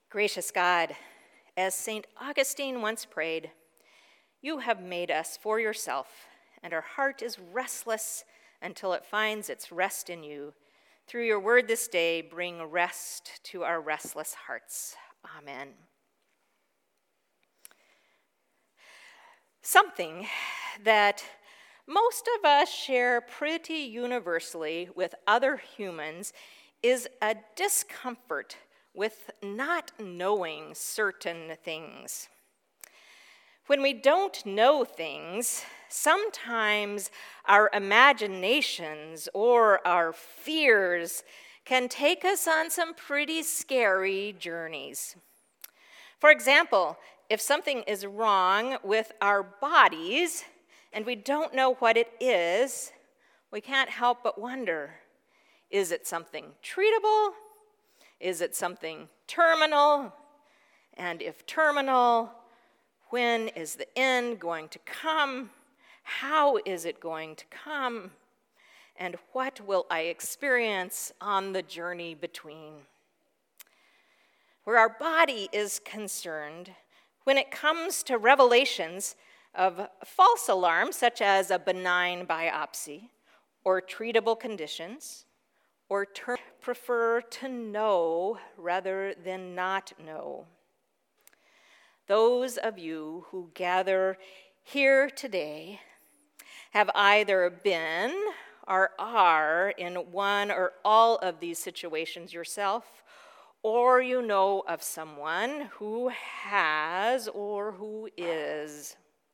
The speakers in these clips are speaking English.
Gracious God, as St. Augustine once prayed, you have made us for yourself, and our heart is restless until it finds its rest in you. Through your word this day, bring rest to our restless hearts. Amen. Something that most of us share pretty universally with other humans is a discomfort with not knowing certain things. When we don't know things, sometimes our imaginations or our fears can take us on some pretty scary journeys. For example, if something is wrong with our bodies and we don't know what it is, we can't help but wonder, is it something treatable? Is it something terminal? And if terminal, when is the end going to come? How is it going to come? And what will I experience on the journey between? Where our body is concerned, when it comes to revelations of false alarms, such as a benign biopsy, or treatable conditions, or prefer to know rather than not know. Those of you who gather here today have either been or are in one or all of these situations yourself, or you know of someone who has or who is.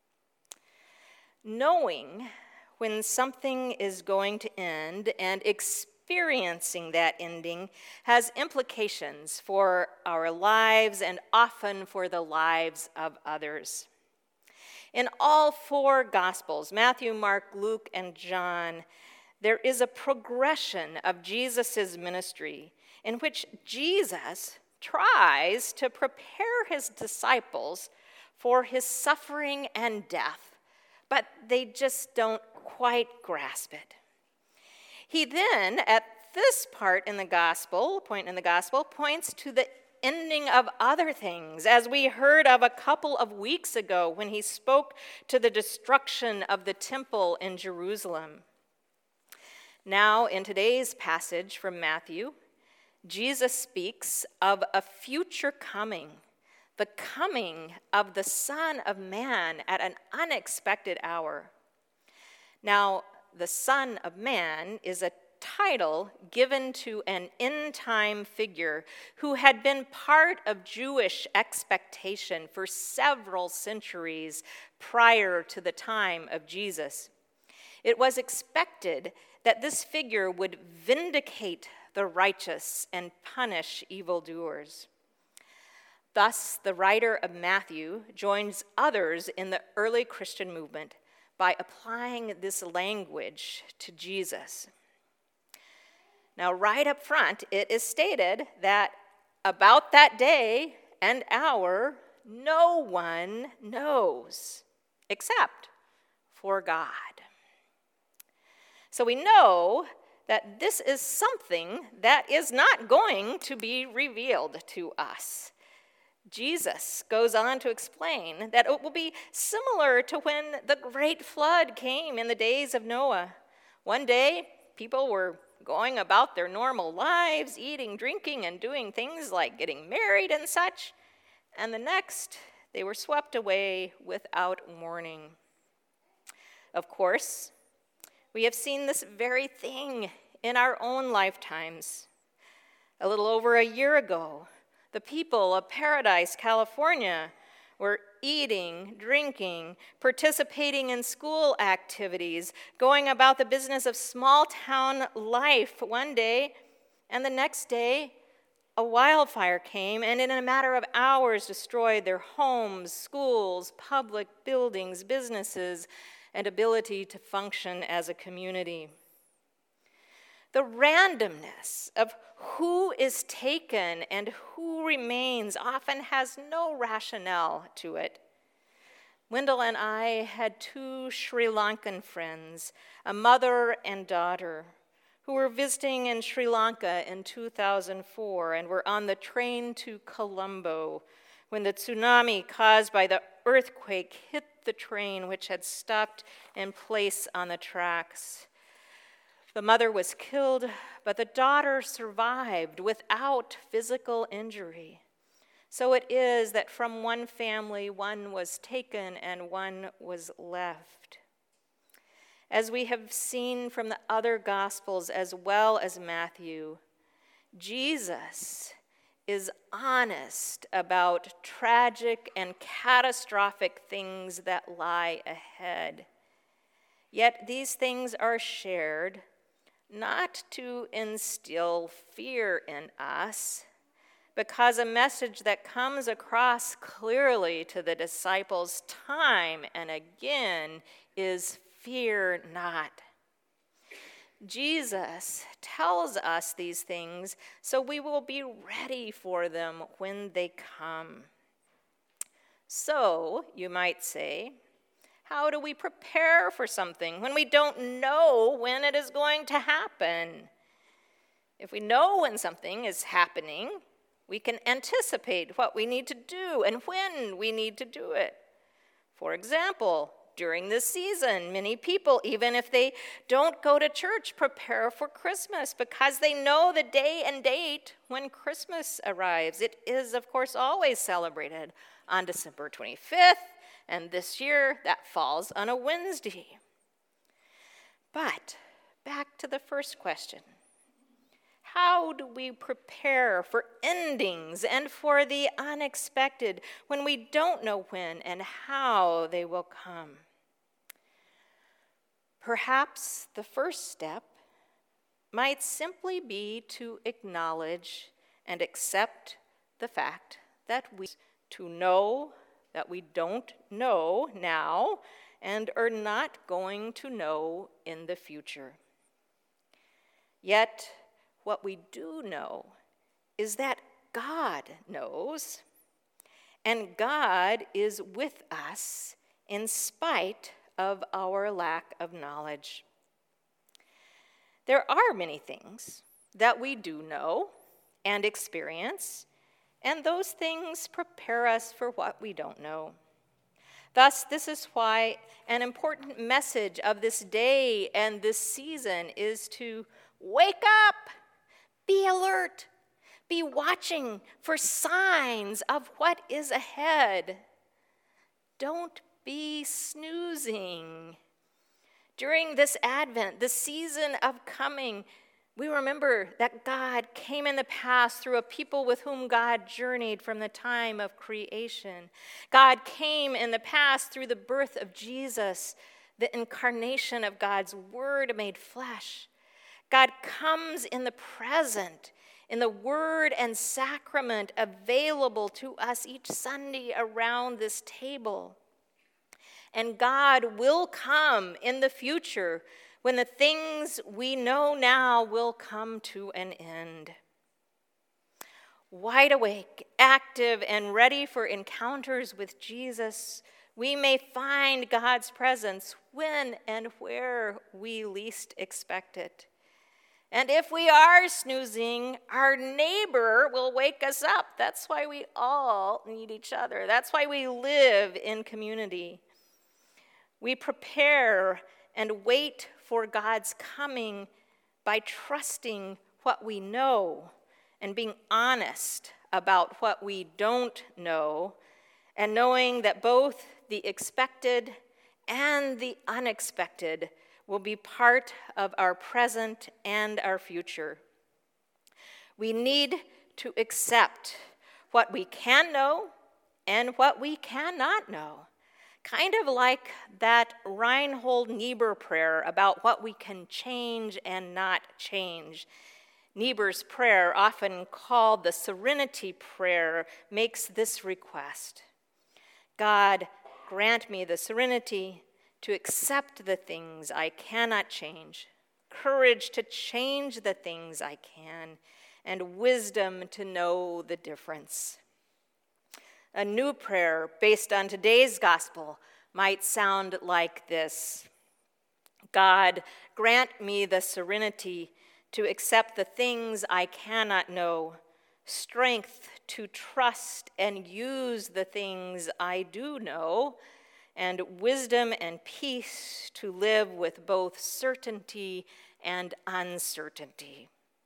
Knowing when something is going to end and experiencing that ending has implications for our lives and often for the lives of others. In all four Gospels, Matthew, Mark, Luke, and John, there is a progression of Jesus' ministry in which Jesus tries to prepare his disciples for his suffering and death, but they just don't quite grasp it. He then, at this point in the gospel, points to the ending of other things, as we heard of a couple of weeks ago when he spoke to the destruction of the temple in Jerusalem. Now, in today's passage from Matthew, Jesus speaks of a future coming, the coming of the Son of Man at an unexpected hour. Now, the Son of Man is a title given to an end-time figure who had been part of Jewish expectation for several centuries prior to the time of Jesus. It was expected that this figure would vindicate the righteous and punish evildoers. Thus, the writer of Matthew joins others in the early Christian movement by applying this language to Jesus. Now, right up front, it is stated that about that day and hour, no one knows except for God. So we know that this is something that is not going to be revealed to us. Jesus goes on to explain that it will be similar to when the great flood came in the days of Noah. One day, people were going about their normal lives, eating, drinking, and doing things like getting married and such. And the next, they were swept away without warning. Of course, we have seen this very thing in our own lifetimes. A little over a year ago, the people of Paradise, California, were eating, drinking, participating in school activities, going about the business of small-town life one day, and the next day, a wildfire came and in a matter of hours destroyed their homes, schools, public buildings, businesses, and ability to function as a community. The randomness of who is taken and who remains often has no rationale to it. Wendell and I had two Sri Lankan friends, a mother and daughter, who were visiting in Sri Lanka in 2004 and were on the train to Colombo when the tsunami caused by the earthquake hit the train, which had stopped in place on the tracks. The mother was killed, but the daughter survived without physical injury. So it is that from one family, one was taken and one was left. As we have seen from the other Gospels as well as Matthew, Jesus is honest about tragic and catastrophic things that lie ahead. Yet these things are shared not to instill fear in us, because a message that comes across clearly to the disciples time and again is fear not. Jesus tells us these things so we will be ready for them when they come. So, you might say, how do we prepare for something when we don't know when it is going to happen? If we know when something is happening, we can anticipate what we need to do and when we need to do it. For example, during this season, many people, even if they don't go to church, prepare for Christmas because they know the day and date when Christmas arrives. It is, of course, always celebrated on December 25th, and this year that falls on a Wednesday. But back to the first question. How do we prepare for endings and for the unexpected when we don't know when and how they will come? Perhaps the first step might simply be to acknowledge and accept the fact that we know that we don't know now and are not going to know in the future. Yet, what we do know is that God knows, and God is with us in spite of our lack of knowledge. There are many things that we do know and experience, and those things prepare us for what we don't know. Thus, this is why an important message of this day and this season is to wake up, be alert, be watching for signs of what is ahead. Don't be snoozing. During this Advent, the season of coming, we remember that God came in the past through a people with whom God journeyed from the time of creation. God came in the past through the birth of Jesus, the incarnation of God's Word made flesh. God comes in the present, in the Word and sacrament available to us each Sunday around this table. And God will come in the future when the things we know now will come to an end. Wide awake, active, and ready for encounters with Jesus, we may find God's presence when and where we least expect it. And if we are snoozing, our neighbor will wake us up. That's why we all need each other. That's why we live in community. We prepare and wait for God's coming by trusting what we know and being honest about what we don't know, and knowing that both the expected and the unexpected will be part of our present and our future. We need to accept what we can know and what we cannot know. Kind of like that Reinhold Niebuhr prayer about what we can change and not change. Niebuhr's prayer, often called the Serenity Prayer, makes this request. God, grant me the serenity to accept the things I cannot change, courage to change the things I can, and wisdom to know the difference. A new prayer based on today's gospel might sound like this. God, grant me the serenity to accept the things I cannot know, strength to trust and use the things I do know, and wisdom and peace to live with both certainty and uncertainty.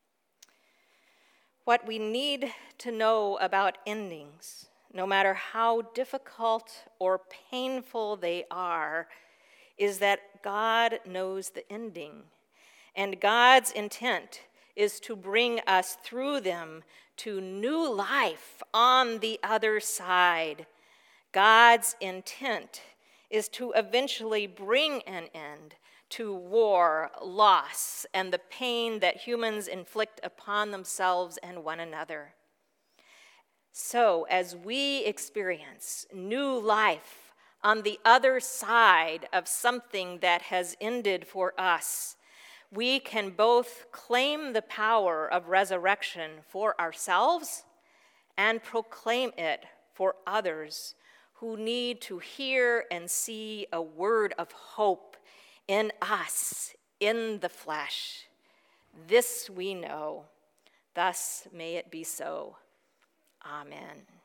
What we need to know about endings, no matter how difficult or painful they are, is that God knows the ending, and God's intent is to bring us through them to new life on the other side. God's intent is to eventually bring an end to war, loss, and the pain that humans inflict upon themselves and one another. So, as we experience new life on the other side of something that has ended for us, we can both claim the power of resurrection for ourselves and proclaim it for others who need to hear and see a word of hope in us, in the flesh. This we know. Thus may it be so. Amen.